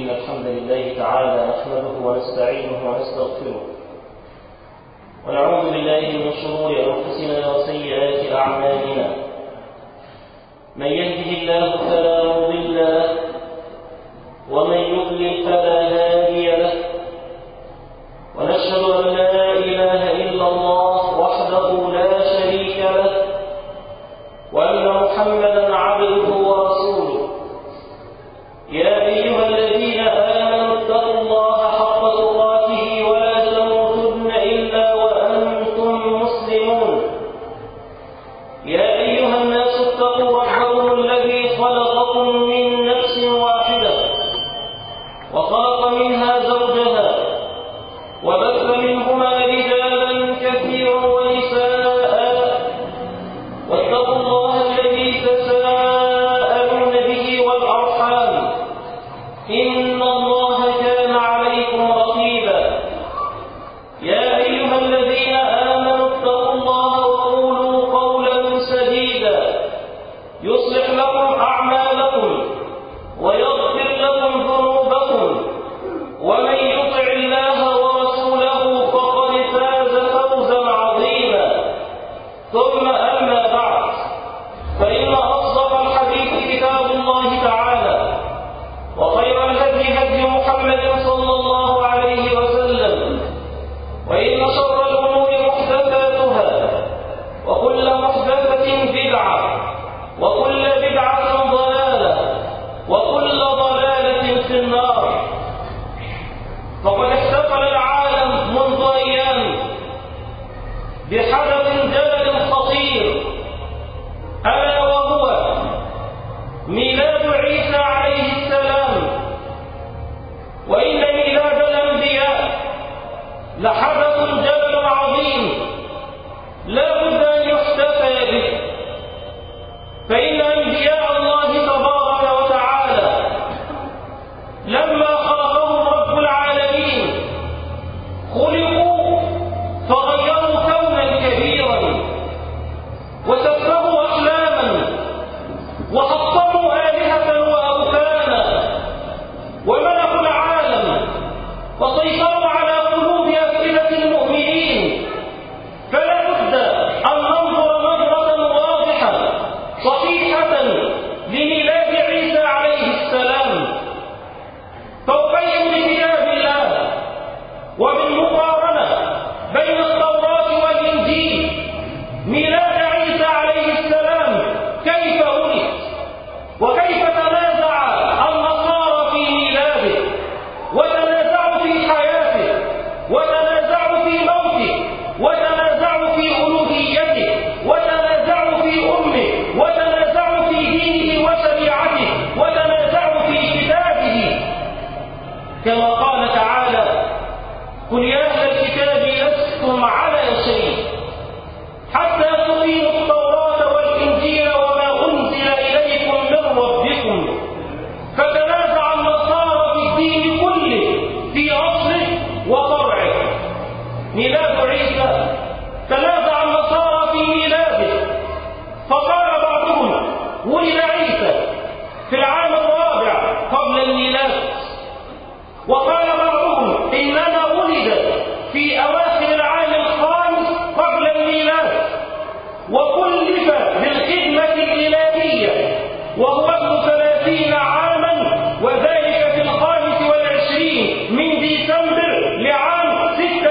إن الحمد لله تعالى نحمده ونستعينه ونستغفره ونعوذ بالله من شرور أنفسنا وسيئات أعمالنا. من يهده الله فلا مضل له ومن يضلل فلا هادي له، ونشهد أن لا إله إلا الله وحده لا شريك له، وأن محمدا عبده ورسوله. يا أيها الذين آمنوا اتقوا الله حق تقاته ولا تموتن إلا وأنتم مسلمون. يا أيها الناس اتقوا ربكم الذي خلقكم من نفس واحدة وخلق منها زوجها وبث منهما رجالا كثيرا ونساء، واتقوا الله الذي تساءلون به والأرحام، إن الله كان عليكم رقيبا. يا أيها الذين آمنوا اتقوا الله وقولوا قولا سديدا يصلح لكم أعمالكم ويغفر لكم ذنوبكم، ومن يطع الله ورسوله فقد فاز فوزا عظيما. ثم أما بعد، فإن أصدق الحديث كتاب الله تعالى، وخير الهدي هدي محمد صلى الله عليه وسلم، وإن شر الأمور محدثاتها، وكل محدثة بدعة، وكل بدعة ضلالة، وكل ضلالة في النار. فقد احتفل العالم منذ أيام بحدث جلل خطير، ألا وهو ميلاد عيسى عليه السلام. وإن ميلاد الأنبياء لحدث جلل عظيم لا بد أن يحتفى به، فإن أنبياء الله تبارك وتعالى لما خلقهم رب العالمين خلقوا فغيروا كونا كبيرا وسفهوا أحلاما وحطموا آلهة وأوثانا وملكوا العالم وسيطروا على قلوب أفئدة المؤمنين. فلا بد أن ننظر نظرة واضحة صحيحة لميلاد عيسى عليه السلام، توقيت لكتاب الله وبالمقارنة بين التوراة والإنجيل. ميلاد عيسى عليه السلام كيف ولد، وكيف تنازع النصارى في ميلاده، وتنازعوا في حياته، وتنازعوا في موته، وتنازعوا في ألوهيته، وتنازعوا في أمه، وتنازعوا في دينه وشريعته، وتنازعوا في كتابه، كما قال تعالى: قل يا أهل الكتاب لستم على شيء حتى تقيموا التوراة والإنجيل وما أنزل إليكم من ربكم. فتنازع النصارى في الدين كله، في أصله وفرعه. ميلاد عيسى تنازع النصارى في ميلاده، فقال بعضهم: ولد عيسى في العام الرابع قبل الميلاد، وقال بعضهم: إنما ولد في أواخر العام الخامس قبل الميلاد، وكلف بالخدمة الإلهية وهو ابن 30 عاما، وذلك في 25 من ديسمبر لعام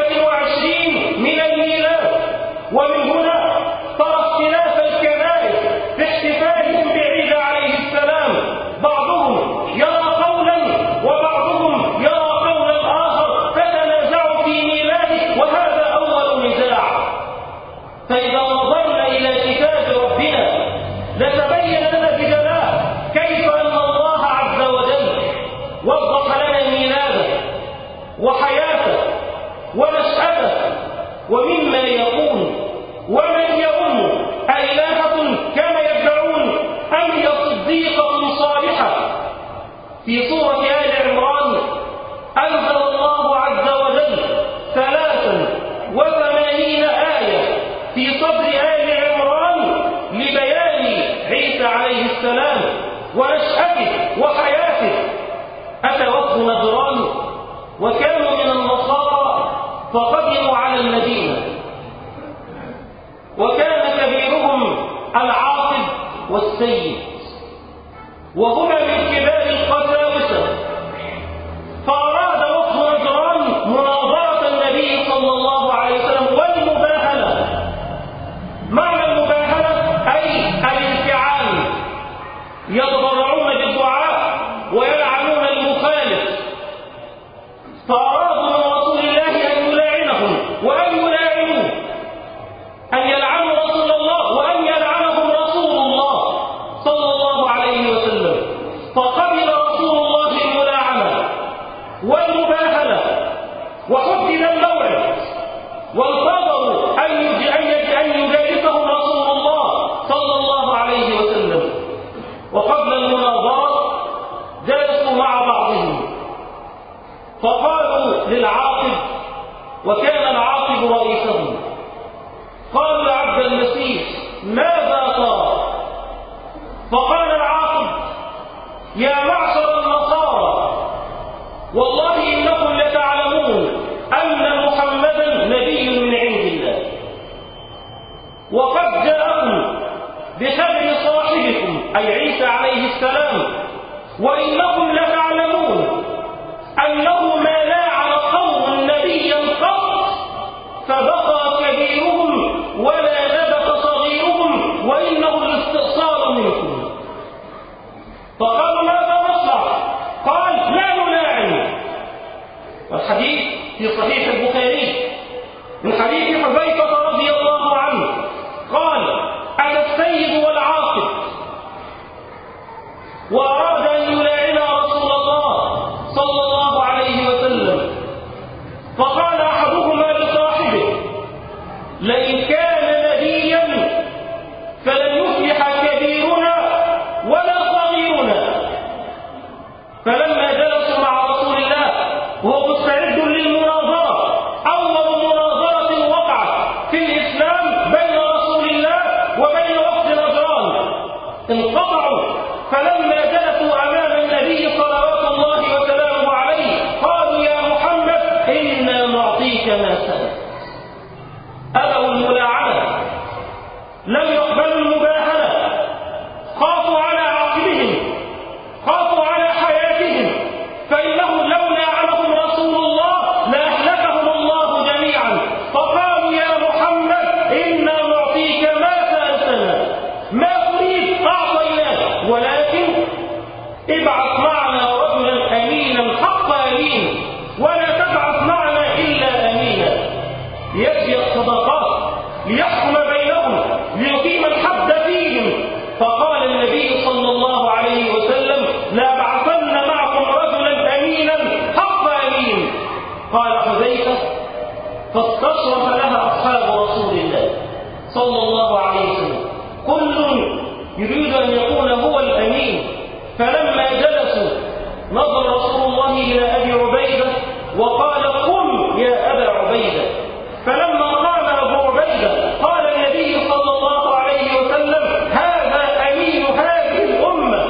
26 من الميلاد. ومن هنا ترى اختلاف الكنائس في احتفالهم بعيسى عليه السلام، بعضهم يرى قولا وبعضهم يرى قولا آخر، فتنازعوا في ميلاده، وهذا أول نزاع. فإذا نظرنا إلى كتاب ربنا لتبين لنا بجلاء كيف أن الله عز وجل وضح لنا ميلاده وحياته ونشأته، ومما يكون ومن يؤم أإلهة كما يدعون أم هي صديقة صالحة. في سورة آل عمران أنزل الله عز وجل 83 آية في صدر آل عمران لبيان عيسى عليه السلام ونشأته وحياته. أتوفنا وكانوا من النصارى فقدموا على المدينة، وكان كبيرهم العاقب والسيد، وهما من كبار القساوسة. فأراد وفد نجران مناظرة النبي صلى الله عليه وسلم والمباهلة. معنى المباهلة أي الانفعال، يتضرعون بالدعاء ويلعنون المخالف. فأرادوا من رسول الله أن يلاعنهم وأن يلاعنوه، أن يلعنوا رسول الله وأن يلعنهم رسول الله صلى الله عليه وسلم. فقبل رسول الله الملاعنة والمباهلة وحدد الموعد، وانتظروا أن يجالسهم رسول الله صلى الله عليه وسلم. وقبل المناظرة جلسوا مع بعضهم، فقالوا للعاقب، وكان العاقب رئيسهم، قالوا يا عبد المسيح ماذا ترى؟ فقال العاقب يا معشر النصارى، والله إنكم لتعلمون أن محمدا نبي من عند الله، وقد جاءكم بخبر صاحبكم أي عيسى عليه السلام، وإنكم لتعلمون أنه ما لاعن قوم نبيا قط فبقى كبيرهم ولا نبت صغيرهم، وإنه الاستئصال منكم. فقالوا ماذا نصنع؟ قال لا نلاعن. والحديث في صحيح البخاري من حديث حذيفة رضي الله عنه قال أنا السيد والعاقب، وأراد أن يلاعن رسول الله صلى الله عليه وسلم. فقال أحدهما لصاحبه لئن كان نبيا فلن يفلح كبيرنا ولا صغيرنا. فلما جلسوا مع رسول الله وهو مستعد للمناظرة، أول مناظرة وقعت في الإسلام بين رسول الله وبين وفد نجران، انقطعوا. فلما جلسوا أمام النبي صلوات الله وسلامه عليه قالوا يا محمد إنا نعطيك ما سألت. أبوا الملاعنة، لم يقبلوا المباهلة، خافوا على عقلهم، خافوا على حياتهم، فإنه لو لاعنهم رسول الله لأهلكهم الله جميعا. فقالوا يا محمد إنا نعطيك ما سألتنا، ما تريد أعطيناك، ولكن ابعث معنا رجلا أمينا حق أمين، ولا تبعث معنا إلا أمينا ليجزي الصدقات، ليحكم بينهم، ليقيم الحد فيهم. فقال النبي صلى الله عليه وسلم لا بعثن معكم رجلا أمينا حق أمين. قال حذيفة فاستشرف لها أصحاب رسول الله صلى الله عليه وسلم، كل يريد أن يكون هو الأمين. فلما جلسوا نظر رسول الله إلى أبي عبيدة وقال قم يا أبا عبيدة. فلما قام أبو عبيدة قال النبي صلى الله عليه وسلم هذا أمين هذه الأمة.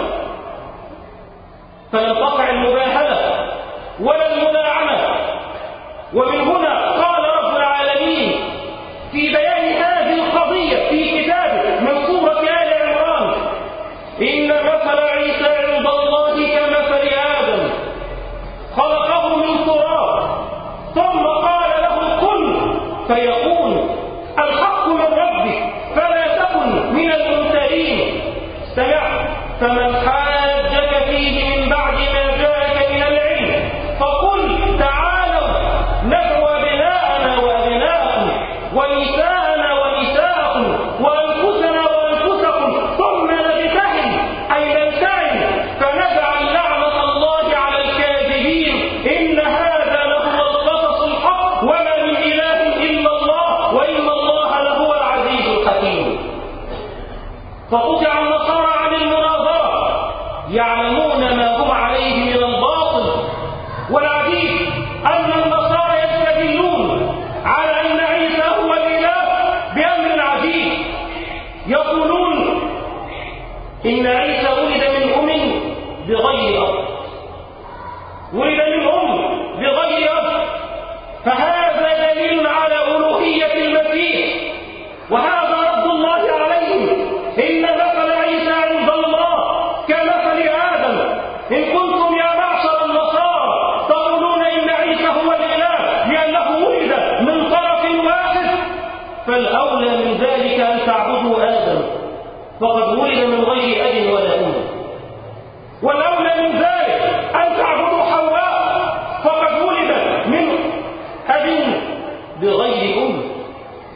فلم تقع المباهلة ولا الملاعنة. ومن هنا قال رب العالمين في بيان هذه القضية في كتابه من سورة آل عمران إن مثل عيسى عند الله كمثل آدم خلقه من تراب ثم قال له كن فيكون. الحق من ربك فلا تكن من الممترين. استمع فمن حاجك فيه من بعد ما جاءك من العلم فقل تعالوا ندعو أبناءنا وأبناءكم ونساءنا ونساءكم وأنفسنا وأنفسكم ثم نبتهل أي نبتهل فنجعل لعنة الله على الكاذبين إن هذا لهو القصص الحق وما من إله إلا الله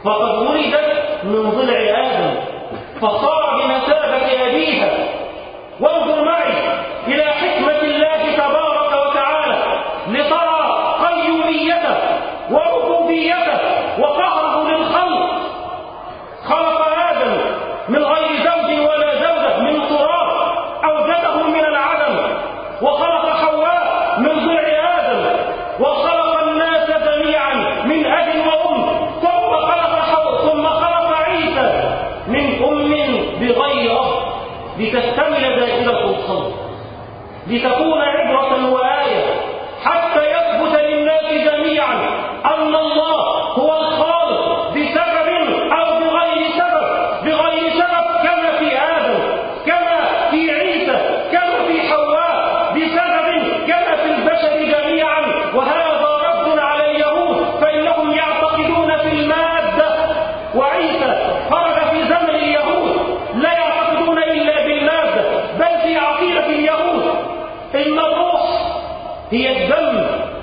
فقد ولدت من ضلع آدم فصار بمثابة أبيها. وانظر معي إلى حكمة الله تبارك وتعالى لترى قيوميته وربوبيته وقهره للخلق. خلق آدم من غير زوج ولا زوجة، من تراب أوجده من العدم، وخلق حواء من ضلع آدم، وخلق الناس جميعا من أب وأم، ثم خلق عيسى من أم بغير أب، لتكتمل دائرة الخلق، لتكون عبرة وآية، حتى يثبت للناس جميعا أن الله هو الخالق بسبب أو بغير سبب كما في آدم، كما في عيسى، كما في حواء، بسبب كما في البشر جميعا. وهذا رد على اليهود، فإنهم يعتقدون في المادة، وعيسى خرج في زمن اليهود لا يعتقدون إلا بالمادة، بل في عقيدة اليهود إن الروح هي الدم،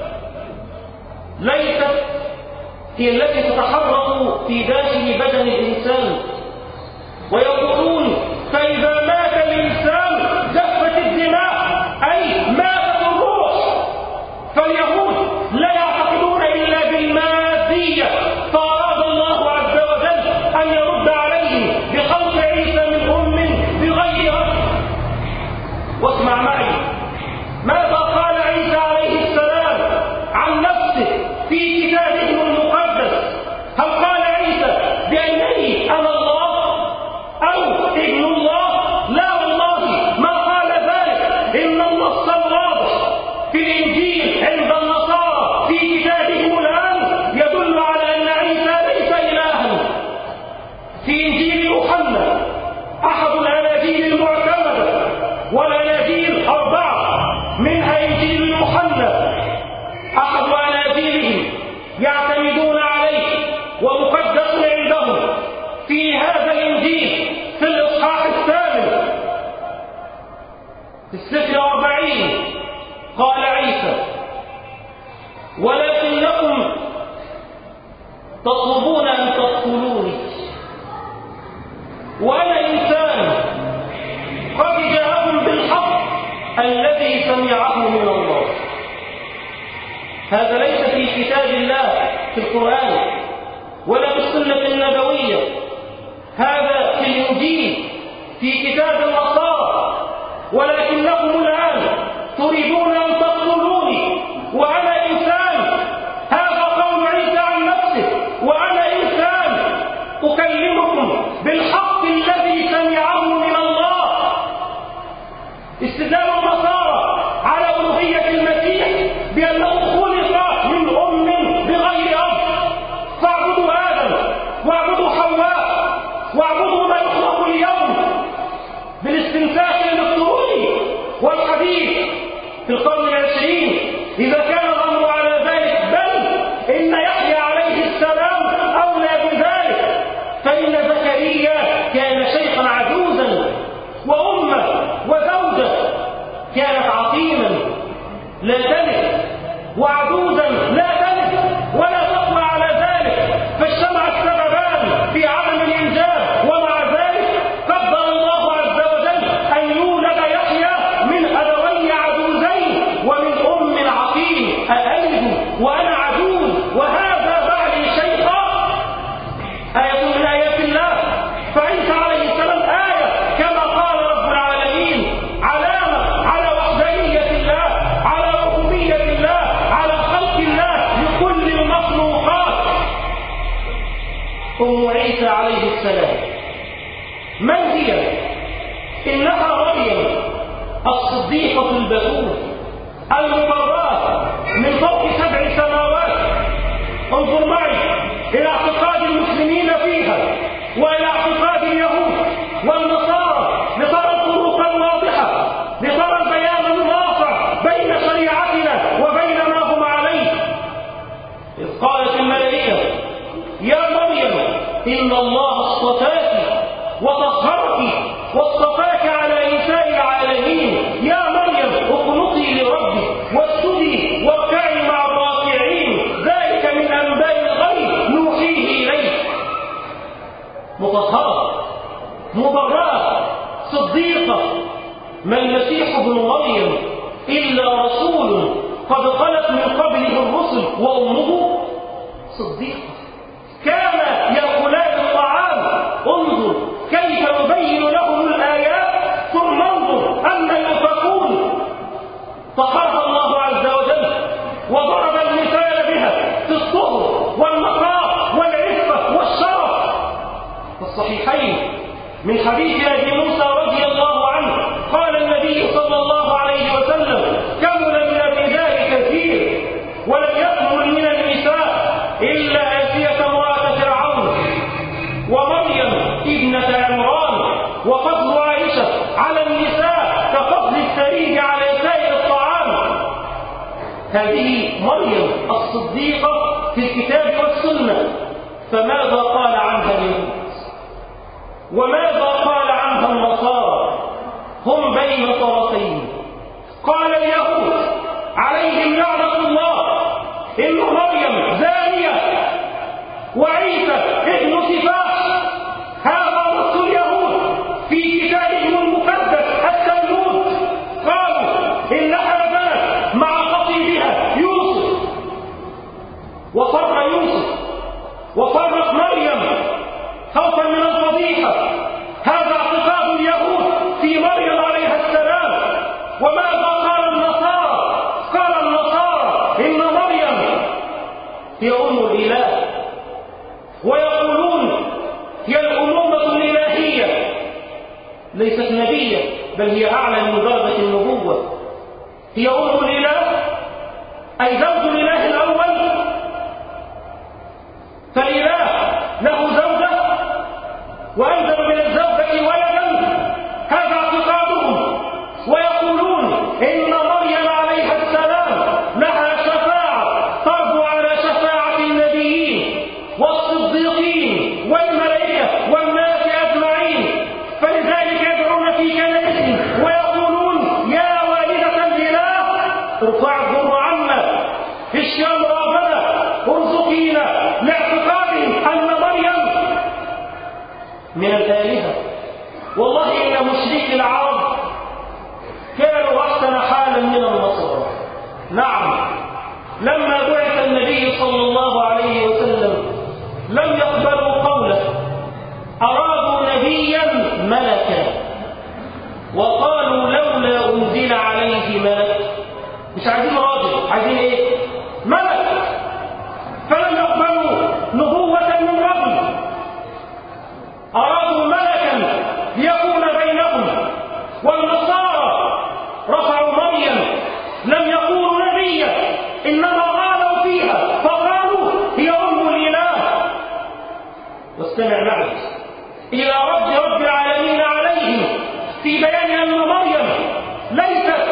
ليست هي التي تتحرك في داخل بدن الإنسان. ويقولون فإذا مات الإنسان جفت الدماء، أي ماتت الروح. فاليهود لا يعتقدون إلا بالمادية، فأراد الله عز وجل أن يرد عليهم بخلق عيسى من أم بغير أب. واسمع معي ماذا قال عيسى عليه السلام عن نفسه في كتابه المقدس. هل قال عيسى بأنني أنا الله أو ابن الله؟ لا والله ما قال ذلك. إن النص الواضح في الإنجيل عند النصارى في كتابهم الآن يدل على أن عيسى ليس إلها. في إنجيل يوحنا أحد الأناجيل المعتمدة، والأناجيل 4 منها إنجيل يوحنا أحد أناجيلهم يعتمدون عليه ومقدس عندهم. في هذا الإنجيل في الإصحاح 8 في السفر 40 قال عيسى: ولكنكم تطلبون أن تقتلوني وأنا إنسان قد جاءكم بالحق الذي سمعه من الله. هذا ليس في كتاب الله في القرآن ولا في السنة النبوية، هذا في الإنجيل في كتاب النصارى. ولكنكم الآن تريدون أن تقتلوني وأنا إنسان. هذا قول عيسى عن نفسه: وأنا إنسان أكلمكم بالحق الذي سمعه من الله. استدلال النصارى على ألوهية المسيح بأنه خلق من أم بغير أب. فاعبدوا آدم واعبدوا حواء واعبدوا ما يخلق اليوم بالاستنساخ الإلكتروني والحديث في القرن 20 إذا كان الأمر على ذلك. بل إن يحيى عليه السلام أولى بذلك، فإن زكريا كان شيخا عجوزا، وأمه وزوجه كانت عقيما لا تلد، وعجوزا لا تلد ولا تقوى على ذلك، فاجتمع السببان في عدم الإنجاب. ومع ذلك قدر الله عز وجل أن يولد يحيى من أبوين عجوزين ومن أم عقيم. أألد وأنا عجوز وهذا بعلي شيخا؟ آية من آيات الله. فعيسى عليه السلام آية كما قال رب العالمين، علامة على وحدانية الله، على ربوبية الله، على خلق الله لكل المخلوقات. أم عيسى عليه السلام من هي؟ إنها مريم الصديقة البتول المبرأة من فوق 7 سماوات. انظر معي إلى اعتقاد المسلمين فيها وإلى اعتقاد اليهود والنصارى لترى الفروق الواضحة، لترى البيان الواضح بين شريعتنا وبين ما هم عليه. إذ قالت الملائكة: يا مريم إن الله اصطفاك وطهرك واصطفاك على نساء العالمين. يا مريم اقنطي لربك واسجدي واركعي مع الراكعين. ذلك من أنباء الغيب نوحيه إليك. صديقة، كان يأكلان الطعام، انظر كيف نبين لهم الآيات ثم انظر أن يؤفكون. فخرج الله عز وجل وضرب المثال بها في الطهر والنقاء والعفة والشرف. في الصحيحين من حديث أبي موسى رضي الله عنه قال النبي صلى الله عليه وسلم: كمل من الرجال كثير ولم يكمل من النساء إلا آسية امرأة فرعون ومريم ابنة عمران، وفضل عائشة على النساء كفضل الثريد على سائر الطعام. هذه مريم الصديقة في الكتاب والسنة. فماذا قال عنها اليهود؟ وماذا قال عنها النصارى؟ هم بين طرفين. قال اليهود عليهم لعنة الله إن مريم زانية وعيسى ابن سفاح. هذا نص اليهود في كتابهم المقدس التلمود. قالوا إنها زنت مع خطيبها يوسف وفر يوسف وفرت مريم خوفا من الفضيحة. هذا اعتقاد اليهود في مريم عليها السلام. وماذا قال النصارى؟ قال النصارى إن مريم هي أم الإله، ويقولون هي الأمومة الإلهية، ليست نبية بل هي أعلى من درجة النبوة. هي أم الإله أي زوج الإله الأول، فالإله له زوجة وأنزل من الزوجة ولدا. هذا اعتقادهم. ويقولون إن مريم عليها السلام لها شفاعة ترجو على شفاعة النبيين والصديقين والملائكة والناس أجمعين. فلذلك يدعون في كنائسهم ويقولون: يا والدة الإله ارفع الضر عنا، اشفي أمراضنا، ارزقينا، لاعتقادهم أن مريم من الآلهة. والله إن مشركي العرب كانوا أحسن حالا من النصارى. نعم، لما بعث النبي صلى الله عليه وسلم لم يقبلوا قوله، أرادوا نبيا ملكا وقالوا لولا أنزل عليه ملك. مش عايزين راجل، عايزين ايه؟ ملك. فلم يقبلوا نبوة من رجل، أرادوا ملكا ليكون بينهم. والنصارى رفعوا مريم لم يكونوا نبيا، إنما غالوا فيها فقالوا هي أم الإله. واستمع معي إلى رب العالمين عليهم في بيان أن مريم ليست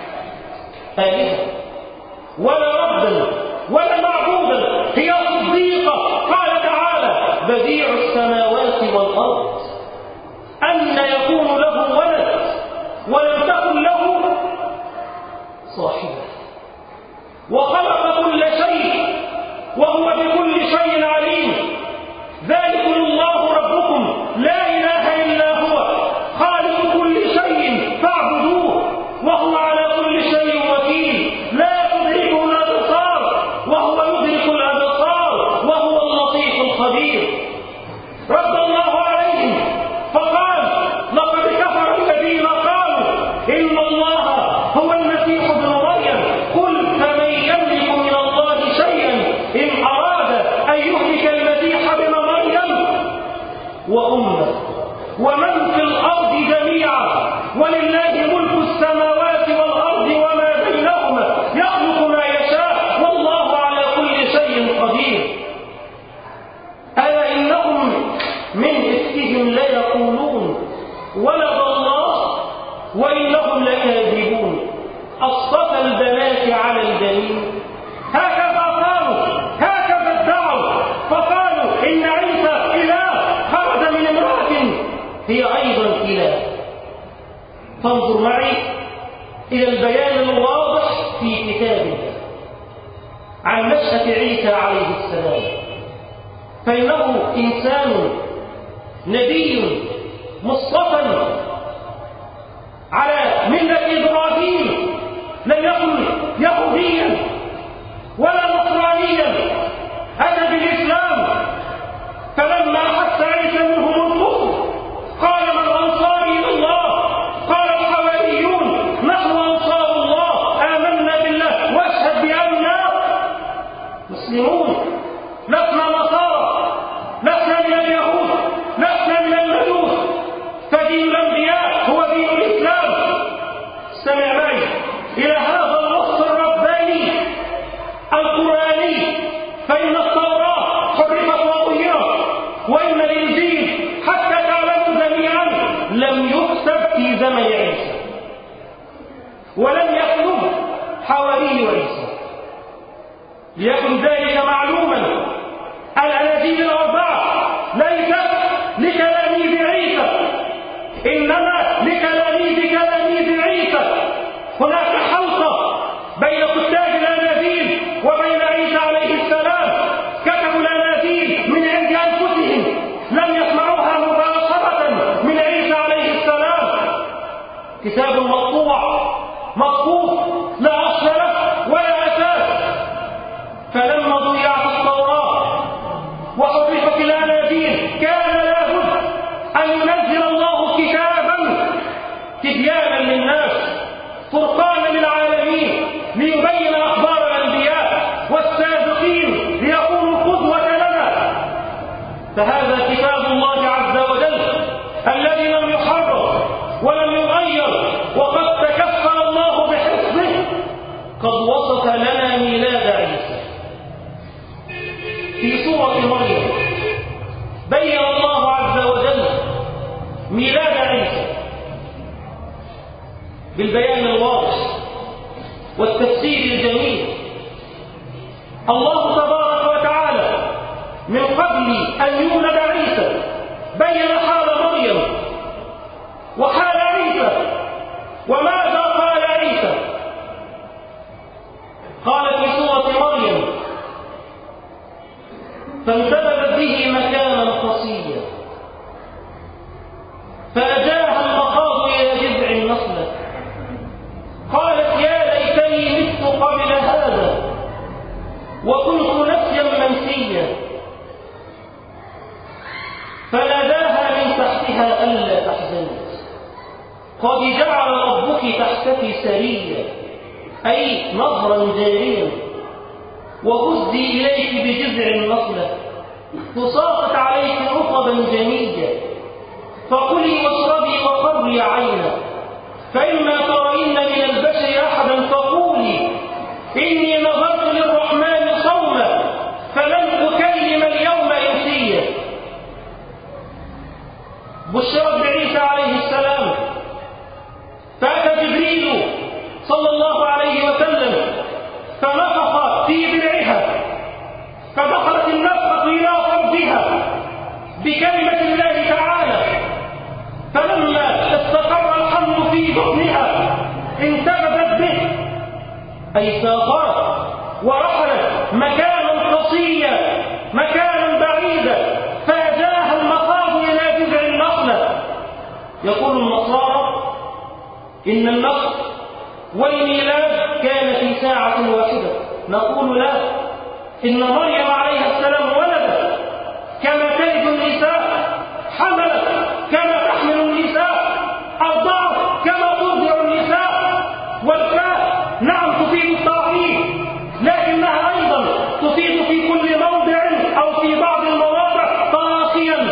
آلهة ولا ربا ولا معبودا، هي صديقة. قال تعالى: بديع السماوات والأرض أن يكون له ولد ولم تكن له صاحبة، وخلق كل شيء وهو بكل شيء عليم. ذلكم الله ربكم لا إله إلا هو خالق كل شيء فاعبدوه وهو على كل شيء وكيل. لا تدركه الأبصار وهو يدرك الأبصار وهو اللطيف الخبير. رد الله عليهم فقال: لقد كفر الذين قالوا إن الله هو المسيح ابن مريم. قل فمن يملك من الله شيئا إن أراد أن يهلك المسيح ابن مريم وأمه ومن في الأرض جميعا ولله ملك السماوات والأرض وما بينهما يخلق ما يشاء والله على كل شيء قدير. ألا إنهم من إفكهم ليقولون ولد الله وإنهم لكاذبون. أصطفى البنات على البنين. هكذا قالوا، هكذا ادعوا. فقالوا إن عيسى إله خرج من امرأة هي أيضا إله. فانظر معي إلى البيان الواضح في كتابه عن نشأة عيسى عليه السلام. فإنه إنسان نبي مصطفى على ملة إبراهيم، لم يكن يهوديا ولا نصرانيا. أتى مسلمون، لسنا نصارى، لسنا من اليهود، لسنا من المجوس، فدين الأنبياء هو دين الإسلام. استمع معي إلى هذا النص الرباني القرآني، فإن التوراة حرفت وغيرت، وإن الإنجيل حتى تعلموا جميعا لم يكتب في زمن عيسى، ولم يكتب حواري عيسى. ليكن ذلك معلوما، الأناجيل الأربعة ليست لتلاميذ عيسى، إنما لتلاميذ عيسى. هناك حلقة بين كتاب الأناجيل وبين عيسى عليه السلام، كتبوا الأناجيل من عند أنفسهم، لم يسمعوها مباشرة من عيسى عليه السلام. كتاب مقطوع مخطوط لا أصل له ولا أساس. فلما ضيعت التوراة وحرفت الأناجيل كان لابد أن ينزل الله كتابا تبيانا للناس، فرقانا للعالمين، ليبين أخبار الأنبياء والسابقين ليكونوا قدوة لنا. فهذا كتاب الله عز وجل الذي لم يحرف ولم يغير، وقد تكفل الله بحفظه. قد وصف لنا ميلاد عيسى في سورة مريم، بين الله عز وجل ميلاد عيسى بالبيان الواضح والتفسير الجميل. الله تبارك وتعالى من قبل أن يولد عيسى بين حال مريم وحال عيسى. وماذا قال عيسى؟ قال في سورة مريم: فانتبذت به مكانا قصيا فأجاها المخاض إلى جذع النخلة قالت يا ليتني مت قبل هذا وكنت نسيا منسيا فناداها من تحتها ألا تحزني قد جعل ربك تحتك سريا، أي نهرا جاريا، وهزي إليك بجذع النخلة تساقط عليك رطبا جنيا فكلي واشربي وقري عينا فإما ترين من البشر أحدا فقولي إني نظرت للرحمن صوما فلن أكلم اليوم إنسيا. بشرت بعيسى عليه السلام، فأتى جبريل صلى الله عليه وسلم فنفخ في درعها فدخلت النفخة إلى فرجها بكلمة الله تعالى، فلما استقر الحمل في بطنها انتبذت به، أي سافرت ورحلت مكانا قصيا مكانا بعيدا فأجاها المخاض إلى جذع النخلة. يقول النصارى إن النصر والميلاد كان في ساعة واحدة، نقول لا، إن مريم عليها السلام ولدت كما تلد النساء، حملت كما تحمل النساء، أرضعت كما ترضع النساء. والكاف نعم تفيد التعظيم، لكنها أيضا تفيد في كل موضع أو في بعض المواضع تراخيا.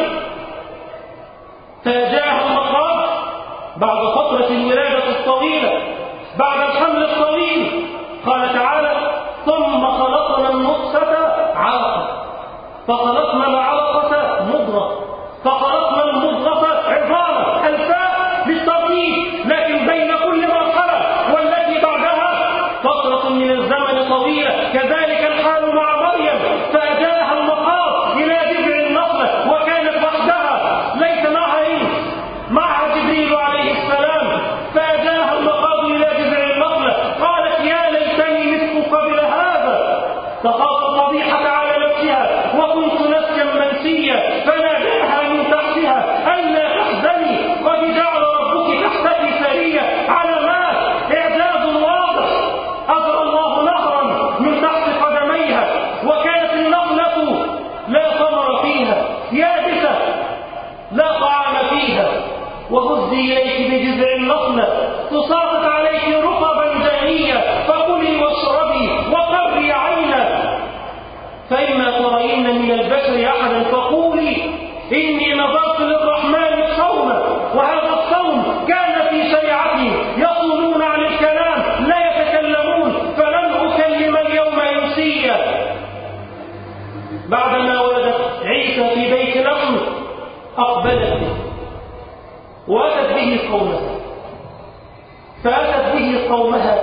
فجاء المخاض بعد فترة الولادة الطويلة، بعد الحمل الطويل. قال تعالى ثم خلقنا النطفة علقة فخلقنا العلقة مضغة فخلقنا المضغة عظاما، الفاء للترتيب، لكن بين كل مرحلة والتي بعدها فترة من الزمن طويلة. كذلك الحال مع مريم، فأجاها المخاض إلى جذع النخلة وكانت وحدها ليس معها إنس، معها جبريل عليه السلام، فأجاها المخاض إلى جذع النخلة قالت يا ليتني مت قبل هذا، تخاف فضيحة على نفسها وكنت نسيا منسيا فناداها من تحتها ألا تحزني قد جعل ربك تحتك سريا. علامات إعجاز واضح، أجرى الله نهرا من تحت قدميها وكانت النخلة لا ثمر فيها، يابسة لا طعام فيها، وهزي إليك بجذع النخلة تساقط عليك رطبا جانيا فكلي واشربي وقري عينا تجدين من البشر أحدا فقولي إني نظرت للرحمن صوما، وهذا الصوم كان في شريعتي، يصومون عن الكلام لا يتكلمون، فلن أكلم اليوم إنسيا. بعدما ولدت عيسى في بيت لحم أقبلت به وأتت به قومها، فأتت به قومها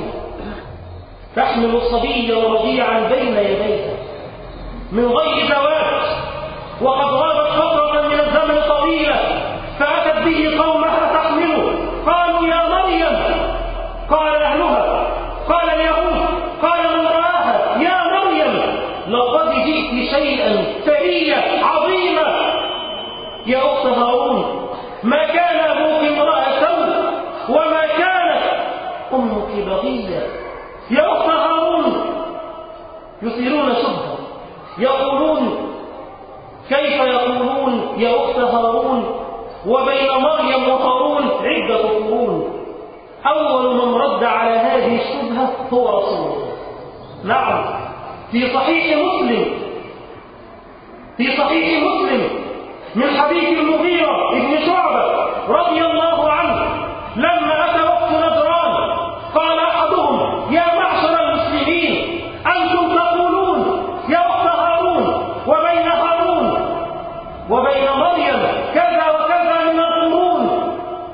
تحمل الصبي رضيعا بين يديها من غير زواج، وقد غابت فترة من الزمن طويلة، فأتت به قومها تحمله. قالوا يا مريم، قال أهلها، قال اليهود، قال من رآها يا مريم لقد جئت شيئا فريا عظيما. يا أخت هارون ما كان أبوك امرأ سوء وما كانت أمك بغيا. يا أخت هارون يثيرون شبهة، يقولون كيف يقولون يا أخت هارون وبين مريم وهارون عدة قرون. أول من رد على هذه الشبهة هو رسول الله. نعم، في صحيح مسلم من حديث المغيرة بن شعبة رضي الله عنه لما أتى وقت نجران قال أحدهم يا معشر المسلمين أنتم تقولون يا أخت هارون وبين مريم كذا وكذا من القرون.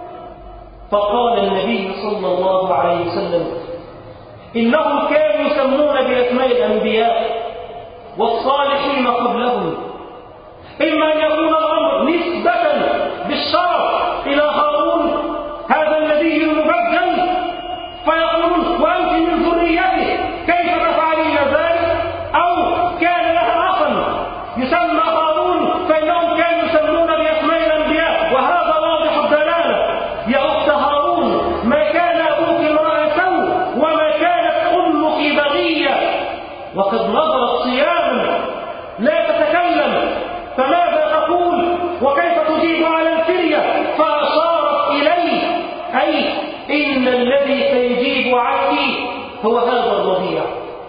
فقال النبي صلى الله عليه وسلم إنهم كانوا يسمون بأسماء الأنبياء والصالحين قبلهم، إما أن يكون الأمر نسبة بالشرف إلى هارون هذا النبي المبجل فيقولون وأنت من ذريته كيف تفعلين ذلك، أو كان لها أخا يسمى هارون فإنهم كانوا يسمون بأسماء الأنبياء، وهذا واضح الدلالة. يا أخت هارون ما كان أبوك امرأ سوء وما كانت أمك بغية، وقد نظرت صياما لا تتكلم، فماذا تقول وكيف تجيب على الفرية؟ فأشارت إليه أي إن الذي سيجيب عني هو هذا الرضيع.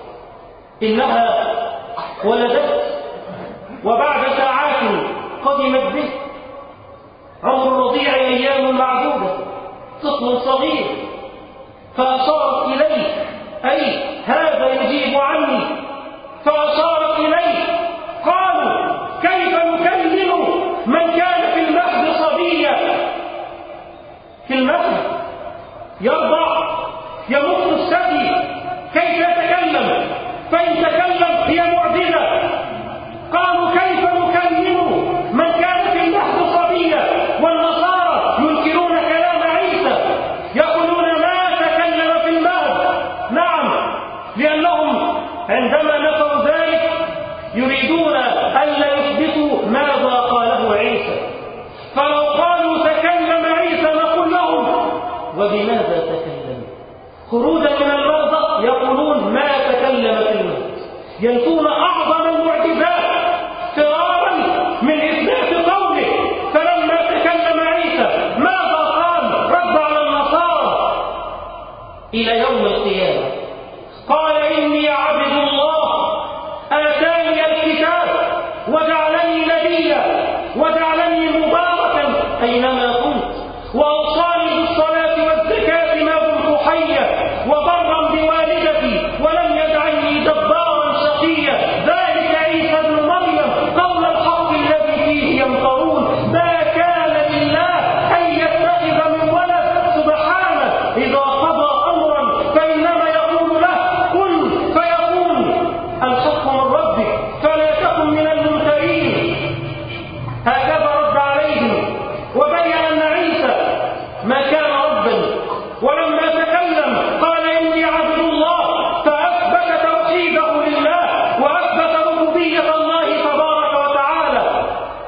إنها ولدت وبعد ساعات قدمت به، عمر الرضيع أيام معدودة، طفل صغير، فأشارت إليه أي هذا يجيب عني، فأشارت إليه. قالوا كيف نكلم من كان في المهد صبيا؟ في المهد يرضع يمص الثدي، كيف يتكلم؟ فإن تكلم هي معجزة. قالوا كيف نكلم من كان في المهد صبيا؟ والنصارى ينكرون كلام عيسى، يقولون ما تكلم في المهد. نعم، لأنهم عندما نفوا ذلك يريدون ألا يثبتوا ماذا قاله عيسى، فلو قالوا تكلم عيسى نقول لهم وبماذا تكلم؟ خروجا من المرضى يقولون ما تكلم في المهد، ينفون أعظم المعجزات فرارا من إثبات قوله. فلما تكلم عيسى ماذا قال؟ رد على النصارى إلى يوم القيامة، قال إني عبد الله آتاني الكتاب وجعلني نبيا وجعلني مباركا أينما كنت وأوصاني بالصلاة والزكاة ما دمت حيا وبرا بوالدتي ولم يجعلني جبارا شقيا. ذلك عيسى ابن مريم قول الحق الذي فيه يمترون. ما كان لله أن يتخذ من ولد سبحانه، إذا قضى أمرا فإنما يقول له كن فيكون. الحق من ربك فلا تكن من الممترين. هكذا رد عليهم وبين أن عيسى ما كان ربا، ولما تكلم قال إني عبد الله، فأثبت توحيده لله وأثبت ربوبية الله تبارك وتعالى.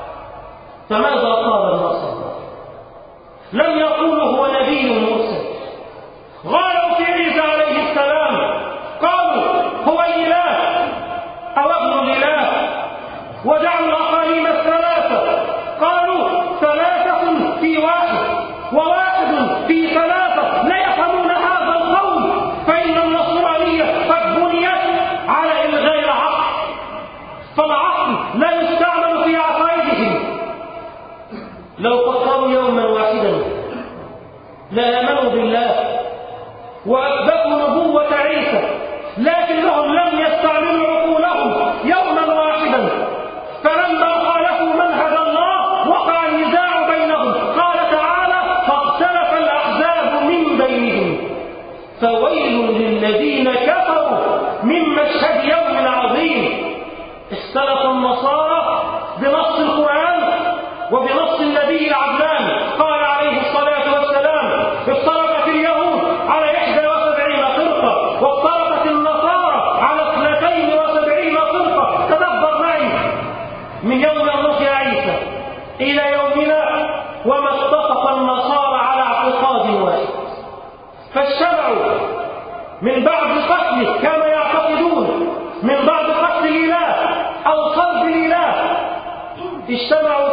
فماذا قال النصارى؟ لم يقولوا هو نبي مرسل، غالوا في عيسى عليه السلام، قالوا هو الإله أو ابن الإله، وجعلوا الأقاليم الثلاثة، قالوا ثلاثة في واحد وواحد في ثلاثة. لا يفهمون هذا القول، فإن النصرانية قد بنيت على إلغاء العقل، فالعقل لا يستعمل في عقائدهم. لو فكروا يوما واحدا لآمنوا بالله وأثبتوا نبوة عيسى، لكنهم لم يستعملوا عقولهم يوما واحدا، فلما خالفوا منهج الله وقع النزاع بينهم. قال تعالى: فاختلف الأحزاب من بينهم فويل للذين كفروا من مشهد يوم عظيم. اختلف النصارى بنص القرآن وبنص النبي العدنان. قال عليه الصلاة والسلام: افترقت اليهود على 71 فرقة وافترقت النصارى على 72 فرقة. تدبر معي من يوم الرسل عيسى إلى يومنا وما اتفق النصارى على اعتقاد واحد، فاجتمعوا من بعد قتله كما يعتقدون، من بعد قتل الإله أو صلب الإله، اجتمعوا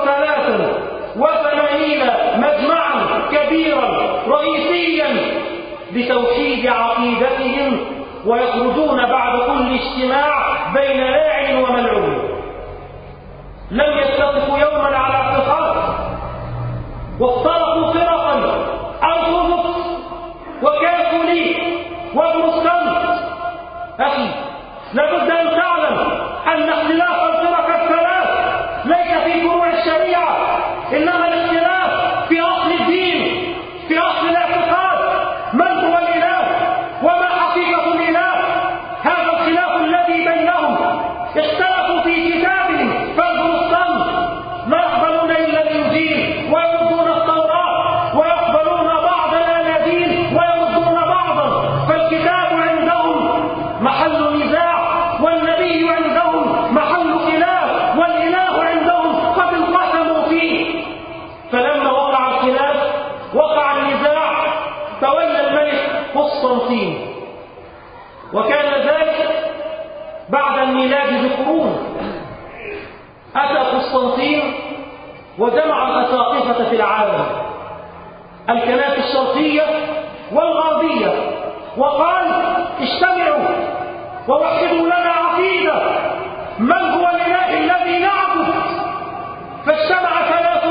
83 مجمعا كبيرا رئيسيا لتوحيد عقيدتهم، ويخرجون بعد كل اجتماع بين لاعن وملعون. لم يتفقوا يوما على اعتقاد، وافترقوا فرقا: أرثوذكس وكاثوليك وبروتستانت. أخي، لابد أن تعلم أن اختلاف الفرق الثلاث ليس في فروع الشريعة، إنما الاختلاف في أصل الدين، في أصل الاعتقاد. من هو الإله وما حقيقة الإله؟ هذا الخلاف الذي بينهم. اختلفوا في كتابهم، فالبروتستانت لا يقبلون إلا الإنجيل ويردون التوراة، ويقبلون بعض الأناجيل ويردون بعضا، فالكتاب عندهم محل نزاع، والنبي عندهم محل خلاف، والإله عندهم قد انقسموا فيه. فلما وقع الخلاف وقع النزاع تولى الملك قسطنطين، وكان ذلك بعد الميلاد بقرون. أتى قسطنطين وجمع الأساقفة في العالم، الكنائس الشرقية والغربية، وقال: اجتمعوا ووحدوا لنا عقيدة، من هو الإله الذي نعبد؟ فاجتمع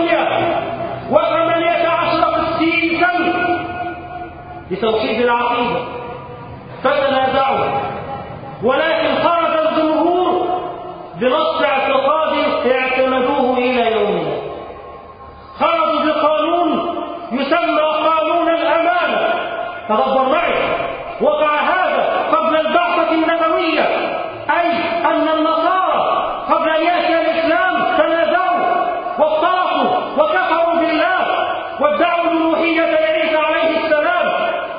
318 قسيسا لتوحيد العقيدة، فتنازعوا، ولكن خرج الجمهور بنص اعتقاد اعتمدوه إلى يومنا. خرجوا بقانون يسمى قانون الأمانة. تدبر معي، وقع هذا قبل البعثة النبوية، أي أن النصارى قبل أن يأتي الإسلام تنازعوا وافترقوا وكفروا بالله وادعوا الألوهية لعيسى عليه السلام،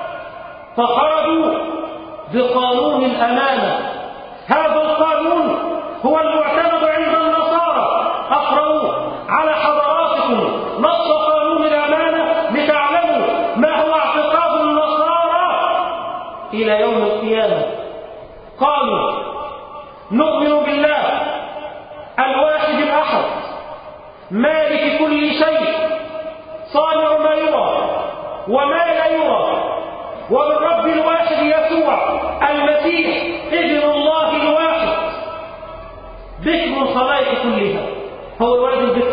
فخرجوا بقانون الأمانة. هذا القانون هو المعتمد عند النصارى. أقرأوا على حضراتكم نص قانون الأمانة لتعلموا ما هو اعتقاد النصارى إلى يوم القيامة. قالوا: نؤمن بالله الواحد الأحد مالك كل شيء صانع ما يرى وما لا يرى، وبالرب الواحد يسوع المسيح ابن الله الواحد ذكر الخلائق كلها، هو الولد الذكر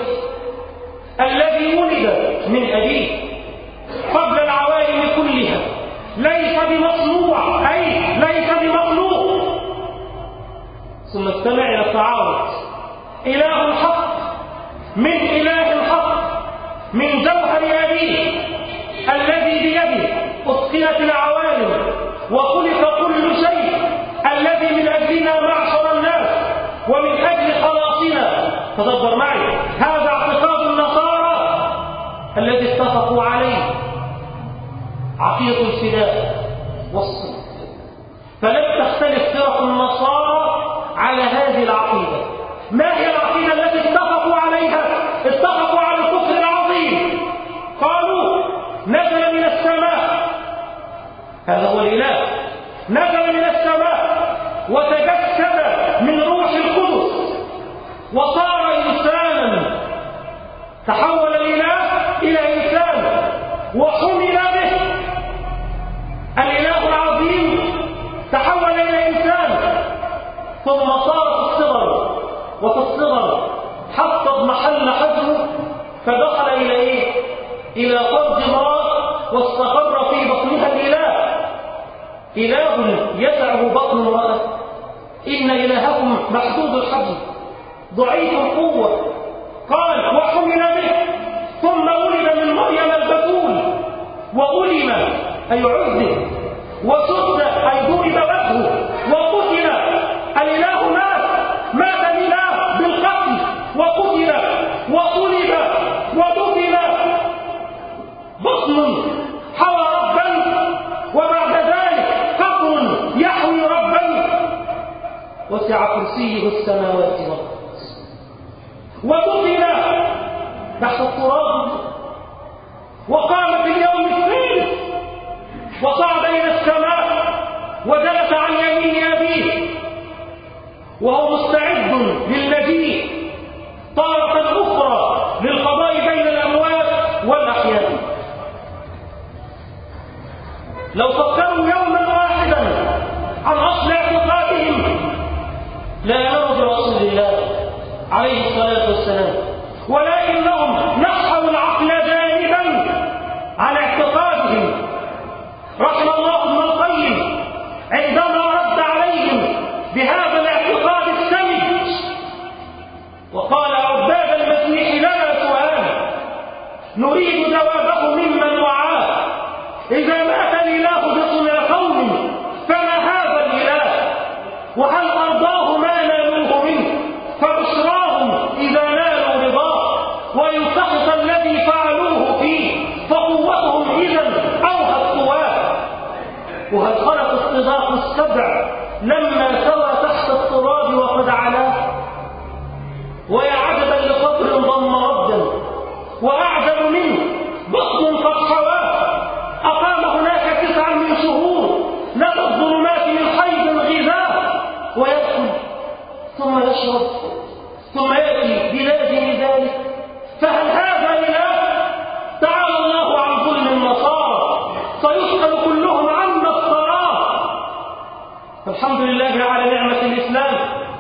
الذي ولد من أبيه قبل العوالم كلها، ليس بمصنوع أي ليس بمخلوق. ثم استمع إلى التعارض: إله الحق من إله الحق من جوهر أبيه الذي بيده أتقنت العوالم وخلق كل شيء، الذي من أجلنا معشر الناس ومن أجل خلاصنا. تدبر معي، هذا اعتقاد النصارى الذي اتفقوا عليه، عقيدة الفداء والصلح. فلم تختلف فرق النصارى على هذه العقيدة. ما هي العقيدة التي اتفقوا عليها؟ اتفقوا على الكفر العظيم. قالوا: نزل من السماء، هذا هو الإله، نزل من السماء وتجسد من روح القدس وصار إنسانا، تحول الإله إلى إنسان وحمل به. الإله العظيم تحول إلى إنسان، ثم صار في الصغر وفي الصغر حتى اضمحل حجمه فدخل إلى إيه؟ إلى فرج ماء واستقر في بطنها الإله. إله يسعه بطن امرأة؟ إن إلهكم محدود الحجم ضعيف القوة. قال وحمل به ثم ولد من مريم البتول وألم أي عذب وسد أي ضرب وجهه وقتل. الإله مات الإله بالقتل وقتل وصلب ودفن. بطن حوى ربا وبعد ذلك قبر يحوي ربا وسع كرسيه السماوات والأرض ودفن تحت التراب وقام في اليوم الثالث وصعد إلى السماء وجلس عن يمين أبيه وهو مستعد للمجيء طارة أخرى للقضاء بين الأموات والأحياء. لو فكروا يوما واحدا عن أصل اعتقادهم لا يمر برسول الله عليه الصلاة والسلام، ولكنهم نحوا العقل جانبا عن اعتقادهم. رحم الله ابن القيم عندما رد عليهم بهذا الاعتقاد السمج وقال عباد المسيح لنا سؤال نريد جوابه ممن وعاه. إذا مات الإله بصنع قوم فما هذا الإله؟ وهل أرضاه ما نالوه منه؟ فبشراهم إذا نالوا رضاه، وإن سقط الذي فعلوه فيه فقوتهم إذا أوهى القواه. وهل خلق الصداق السبع لما سوى تحت التراب وقد علاه؟ ويا عجبا لقبر ضم ردا وأعجب منه بطن قد حواه. أقام هناك 9 من شهور لدى الظلمات من حيض غذاء ويأكل ثم يشرب ثم يأتي بلازم ذلك. فهل هذا إله؟ تعالى الله عن ظلم النصارى فيسأل كلهم عما افتراه. الحمد لله على نعمة الإسلام.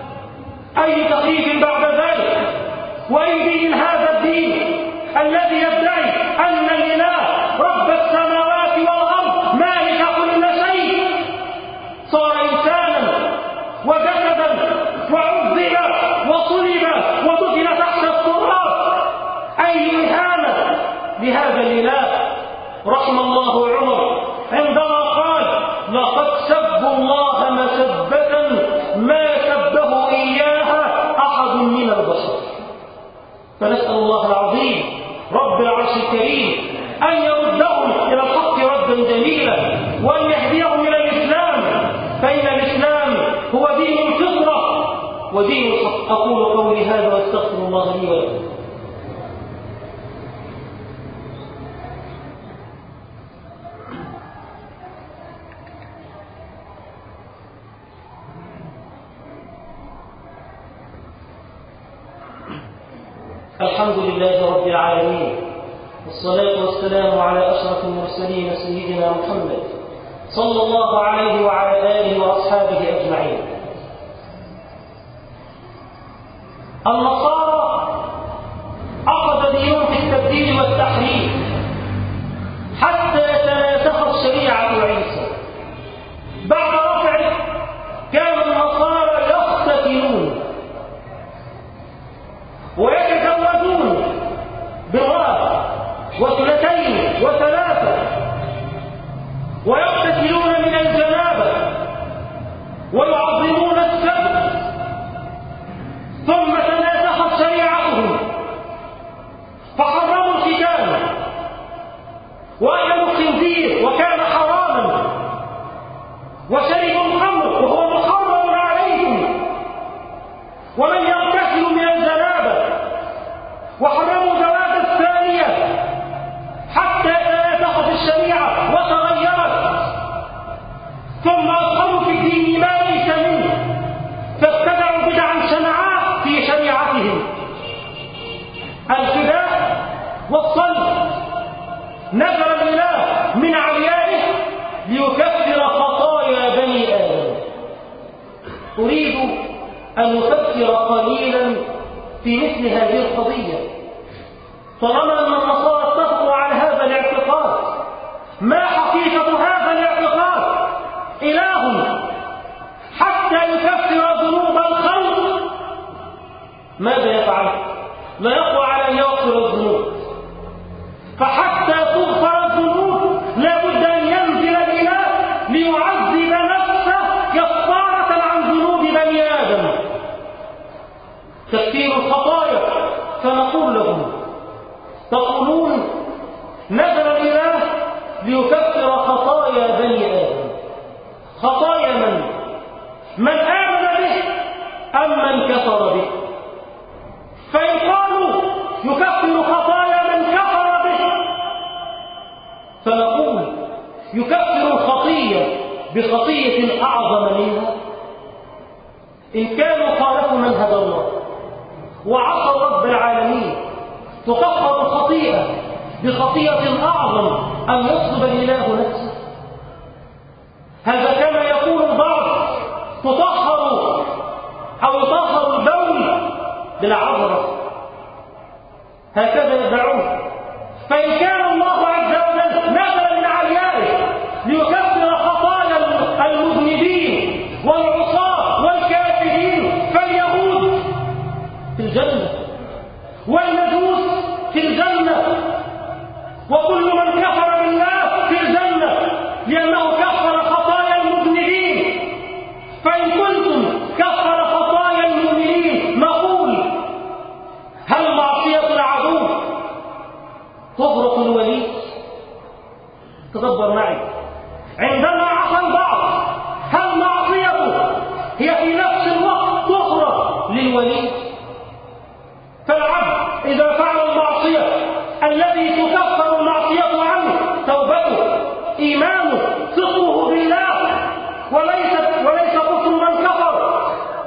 أي تخفيف بعد ذلك؟ وأي دين هذا الدين الذي يدعي أن الإله رب السماوات والأرض مالك كل شيء صار إنسانا وجسدا وعذب وصلب ودفن تحت التراب؟ أي إهانة لهذا الإله. رحم الله عمر عندما قال لقد سبوا الله مسبة ما سبه إياها أحد من البشر. فنسأل الله العظيم رب العرش الكريم أن يردهم إلى الحق ردا جميلا وأن يهديهم إلى الإسلام، فإن الإسلام هو دين الفطرة ودين الحق. أقول قولي هذا وأستغفر الله لي ولكم. الحمد لله رب العالمين، والصلاة والسلام على أشرف المرسلين سيدنا محمد صلى الله عليه وعلى آله وأصحابه أجمعين. النصارى أخذ دينهم في التبديل والتحريف حتى تناسخت شريعة عيسى. بعد رفعه كان النصارى يختتنون ويتزوجون بامرأة واثنتين وثلاثة ويغتسلون من الجنابة ويعظمون السبت. ثم تناسخت شريعتهم فحرموا الختان وأكلوا الخنزير وكان حراما وشربوا الخمر وهو محرم عليهم ومن يغتسل من الجنابة وحرموا زواج الثانية حتى تناسخت الشريعة وتغيرت. ثم أدخلوا في الدين ما ليس منه فابتدعوا بدعا شنعاء في شريعتهم. الفداء والصلب نزل الإله من عليائه ليكفر خطايا بني آدم. أريد أن نفكر قليلا في مثل هذه القضية. طالما أن النصارى اتفقوا على هذا الاعتقاد، ما حقيقة هذا الاعتقاد؟ إله حتى يكفر ذنوب الخلق ماذا يفعل؟ لا يقوى على أن يغفر الذنوب، فحتى تغفر الذنوب لا بد أن ينزل الإله ليعذب نفسه كفارة عن ذنوب بني آدم، تكفير الخطايا. فنقول لهم: تقولون نزل الإله ليكفر خطايا بني آدم، خطايا من آمن به أم من كفر به؟ فإن قالوا يكفر خطايا من كفر به، فنقول يكفر الخطية بخطية أعظم منها. إن كانوا خالفوا منهج الله وعصوا رب العالمين، تكفر الخطيئة بخطيئة أعظم أن يصلب الإله نفسه. هذا كما يقول البعض: تطهر أو يطهر البول بالعذرة، هكذا يدعون. فإن كان الله عز وجل نزل من عليائه ليكفر خطايا المذنبين والعصاة والكافرين، فاليهود في الجنة والمجوس في الجنة وكل من كفر بالله في الجنة، لأنه كفر خطايا المذنبين. فإن كنتم كفر خطايا المؤمنين، نقول: هل معصية العدو تغرق الولي؟ تدبر معي، عندما عصى البعض هل معصيته هي في نفس الوقت تغرق للولي؟ فالعبد إذا فعل المعصية الذي تكفر المعصية عنه توبته، إيمانه، صدقه بالله، وليس كفر من كفر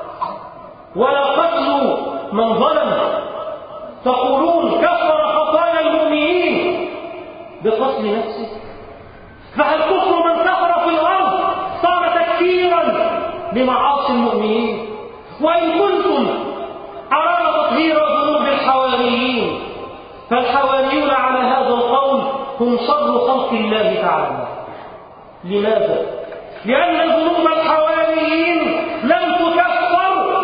ولا قتل من ظلم. تقولون كفر خطايا المؤمنين بقتل نفسه، فهل كفر من كفر في الأرض صار تكفيرا لمعاصي المؤمنين؟ وإن كنتم أراد تطهير ذنوب الحواريين، فالحواريون على هذا القول هم شر خلق الله تعالى. لماذا؟ لأن ذنوب الحواريين لم تكفر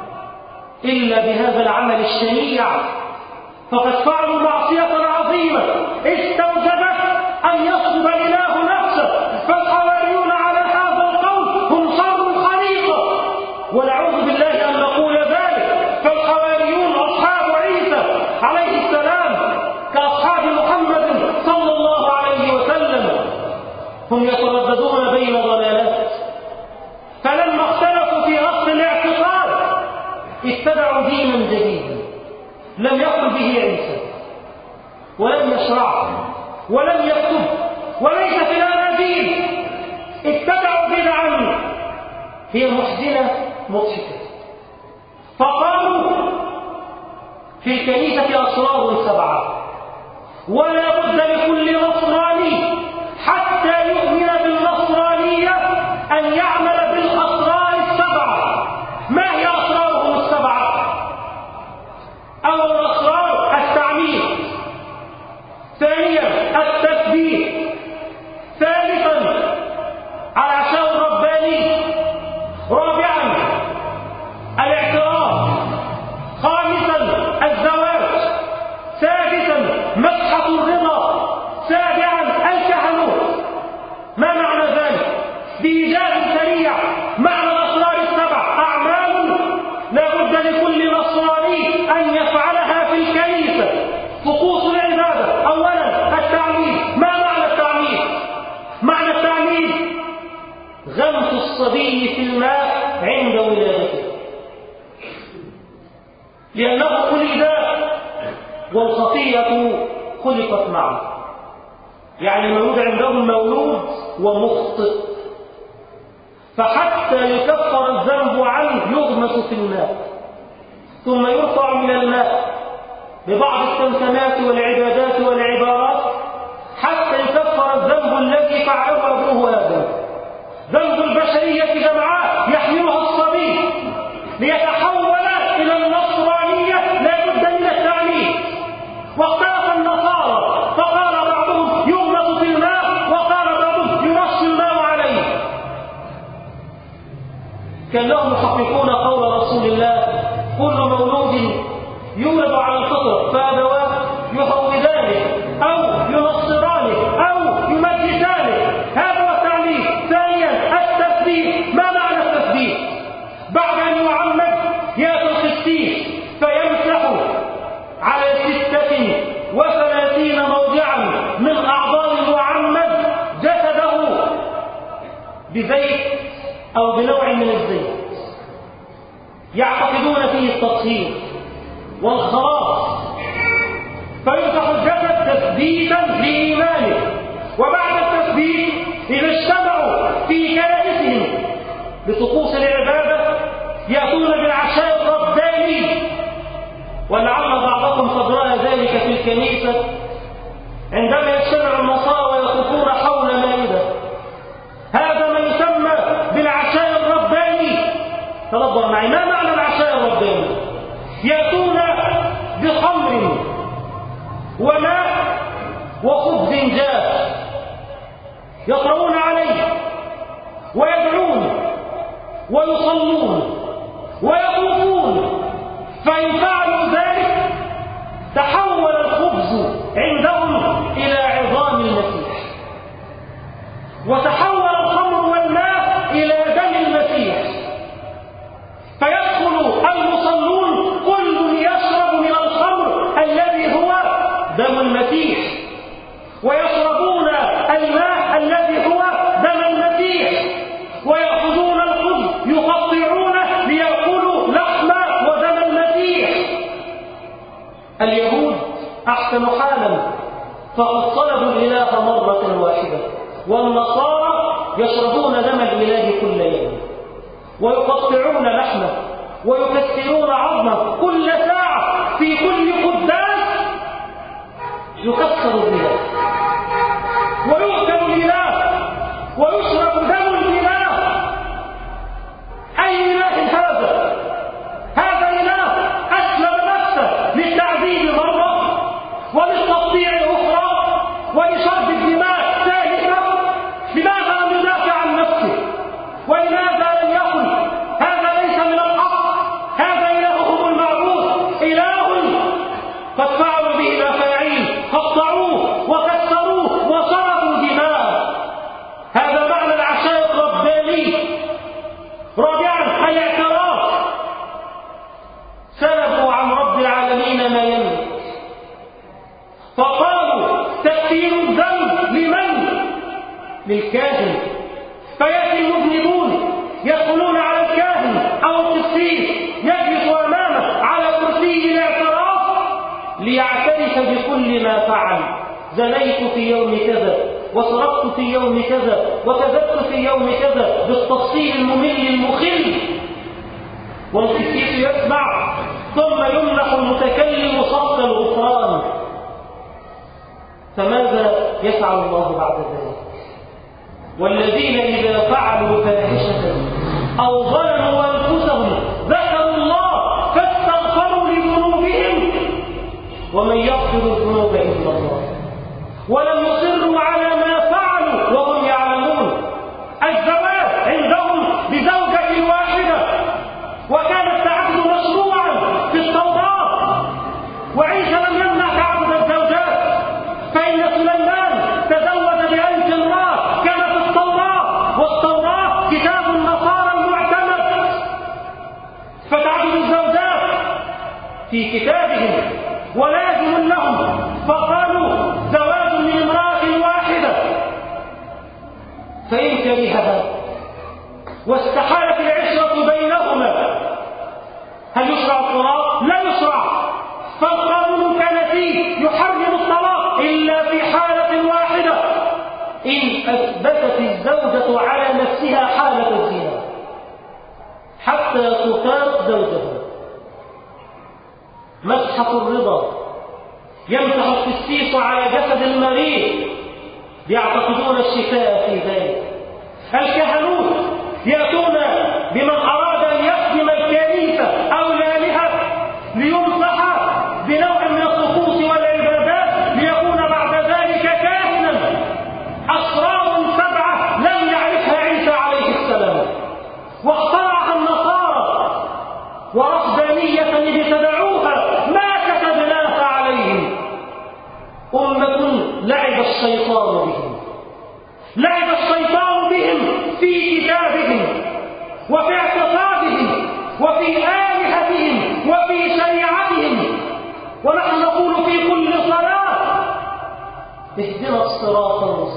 إلا بهذا العمل الشنيع، فقد فعلوا معصية عظيمة استوجبت أن يصلب الإله نفسه. فالحواريون على هذا القول هم شر الخليقة، ونعوذ بالله أن نقول ذلك. فالحواريون أصحاب عيسى عليه السلام كأصحاب محمد صلى الله عليه وسلم، هم يترددون بين ضلالات. فلما اختلفوا في أصل الاعتقاد اتبعوا دينا جديدا لم يقل به عيسى ولم يشرعه ولم يكتب وليس في الأناجيل. اتبعوا بدعا هي محزنة مضحكة. فقالوا في الكنيسة أسرار 7، ولا بد لكل نصراني حتى يؤمن بالنصرانية أن يعمل بالأسرار 7. ما هي أسرارهم 7؟ أول الأسرار التعميد، ثانيا التثبيت، ثالثا العشاء الرباني، رابعا الاعتراف، خامسا الزواج، سادسا مسحة الرضا، سابعا الكهنوت. ما معنى ذلك؟ بإيجاز سريع معنى الأسرار 7 أعمال لا بد لكل نصراني أن يفعلها في الكنيسة. طقوس العبادة: أولا التعميد. ما معنى التعميد؟ معنى التعميد غمس الصبي في الماء عند ولادته، لأنه ولد والخطيئة خلقت معه، يعني المولود عندهم مولود ومخطئ، فحتى يكفر الذنب عنه يغمس في الماء ثم يرفع من الماء ببعض التمثيلات والعبادات والعبارات حتى يكفر الذنب الذي فعله أبوه آدم. ذنب البشرية جمعاء يحملها الصبي ليتحمل النصارى يحققون قول رسول الله: كل مولود يولد على الفطر فأبواه يهودانه أو ينصرانه أو يمجسانه. هذا هو التعليم. ثانيا التثبيت. ما معنى التثبيت؟ بعد أن يعمد يأتي القسيس فيمسح على 36 موضعا من أعضاء المعمد جسده بزيت أو بنوع من الزيت، يعتقدون فيه التطهير والخلاص، فيمسح الجسد تثبيتا لإيمانه. وبعد التثبيت إذا اجتمعوا في كنائسهم لطقوس العبادة يأتون بالعشاء الرباني، ولعل بعضكم قد رأى ذلك في الكنيسة عندما يجتمع النصارى ويقفون حول مائدة. هذا ما يسمى بالعشاء الرباني. تنظر معي، ما معنى العشاء الرباني؟ يأتون بخمر وماء وخبز جاف يقرؤون عليه ويدعون ويصلون ويطوفون، فإن فعلوا ذلك تحول الخبز عندهم إلى عظام المسيح، وتحول الخمر والماء إلى دم المسيح، فيدخل المصلون كل يشرب من الخمر الذي هو دم المسيح، ويشربون الماء الذي هو دم المسيح، ويأخذون الخبز يقطعونه ليأكلوا لحم ودم المسيح. اليهود أحسن حالا فقد طلبوا الإله مرة واحدة، والنصارى يشربون دم الإله كل يوم، ويقطعون لحمه ويكسرون عظمه كل ساعة. في كل قداس يكسر الإله ويؤكل الإله ويشرب دم الإله. أي إله هذا؟ هذا إله أسلم نفسه للتعذيب مرة وللتقطيع أخرى ولشرب الدماء ثالثة. لماذا لم يدافع عن نفسه؟ ولماذا لم يقل هذا ليس من الحق؟ هذا إلههم المعبود، إله قد فعلوا به الأفاعيل، قطعوه وكسروه وشربوا دماء. هذا معنى العشاء الرباني. رابعا الاعتراف. سلبوا عن رب العالمين ما يملك، فقالوا تكفير الذنب لمن؟ للكاهن. فيأتي المذنبون يدخلون على الكاهن أو القسيس يجلس أمامه على كرسي الاعتراف ليعترف بكل ما فعل. زنيت في يوم كذا، وسرقت في يوم كذا، وكذبت في يوم كذا، بالتفصيل الممل المخل. والقسيس يسمع، ثم يمنح المتكلم صوت الغفران. فماذا يفعل الله بعد ذلك؟ والذين إذا فعلوا فاحشة أو ظلموا أنفسهم ذكروا الله فاستغفروا لذنوبهم ومن يغفر الذنوب إلا الله ولم يصروا على ما فعلوا وهم يعلمون. الزواج عندهم بزوجة واحدة، وكان التعدد مشروعا في التوراة، وعيسى لم يمنع تعدد الزوجات، فإن سليمان تزوج ب1000 امرأة كما في التوراة، والتوراة كتاب النصارى المعتمد. فتعدد الزوجات في كتابهم ولازم لهم، فقالوا زواج من امرأة واحدة. فإن كرهها واستحالت العشرة بينهما هل يشرع الطلاق؟ لا يشرع. فالقانون الكنسي يحرم الطلاق إلا في حالة واحدة: إن أثبتت الزوجة على نفسها حالة الزنا حتى تفارق زوجها. مسحة الرضا، يمسح القسيس على جسد المريض، يعتقدون الشفاء في ذلك. الكهنوت يأتون بمن أراد أن يخدم الكنيسة أو الآلهة ليمسح بنوع من الطقوس والعبادات ليكون بعد ذلك كاهنا. أسرار 7 لم يعرفها عيسى عليه السلام، واخترعها النصارى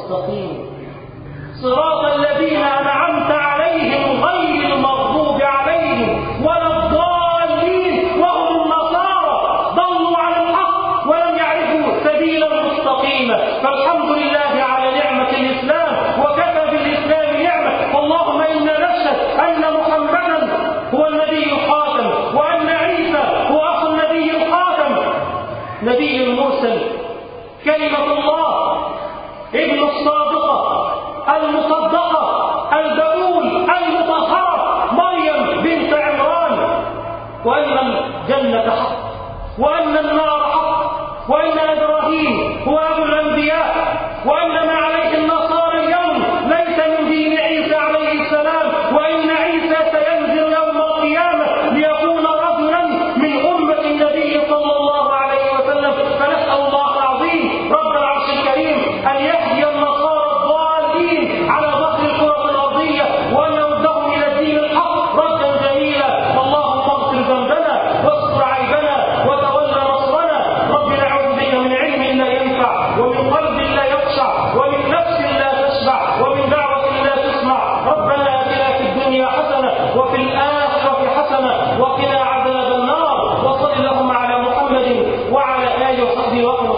المستقيم صراط الذين أنعمت عليهم غير المغضوب عليهم ولا الضالين وهم النصارى ضلوا عن الحق ولم يعرفوا سبيلا مستقيما. فالحمد لله على نعمة الإسلام وكفى بالإسلام نعمة. اللهم إنا نشهد أن محمدا هو النبي الخاتم وأن عيسى هو أخو النبي الخاتم نبي المرسل كلمة الله ابن الصادقة المصدقة البتول المطهرة مريم بنت عمران، وأن الجنة حق وأن النار حق وأن إبراهيم هو أبو الأنبياء وأن ما عليه النصارى اليوم ليس من دين عيسى عليه السلام، وإن عيسى سينزل يوم القيامة ليكون رجلا من أمة النبي صلى الله عليه وسلم. فنسأل الله العظيم رب العرش الكريم أن يهدي النصارى الضالين على ظهر الكرة الأرضية وأن يردهم إلى الدين الحق ردا جميلا. اللهم اغفر ذنبنا واستر عيبنا وتولى نصرنا. رب نعوذ بك من علم لا ينفع ومن قلب لا يخشع ومن نفس لا تشبع ومن دعوة لا تسمع. ربنا آتنا في الدنيا حسنة وفي الآخرة حسنة وقنا عذاب النار. وصل اللهم على محمد وعلى آله وصحبه وسلم.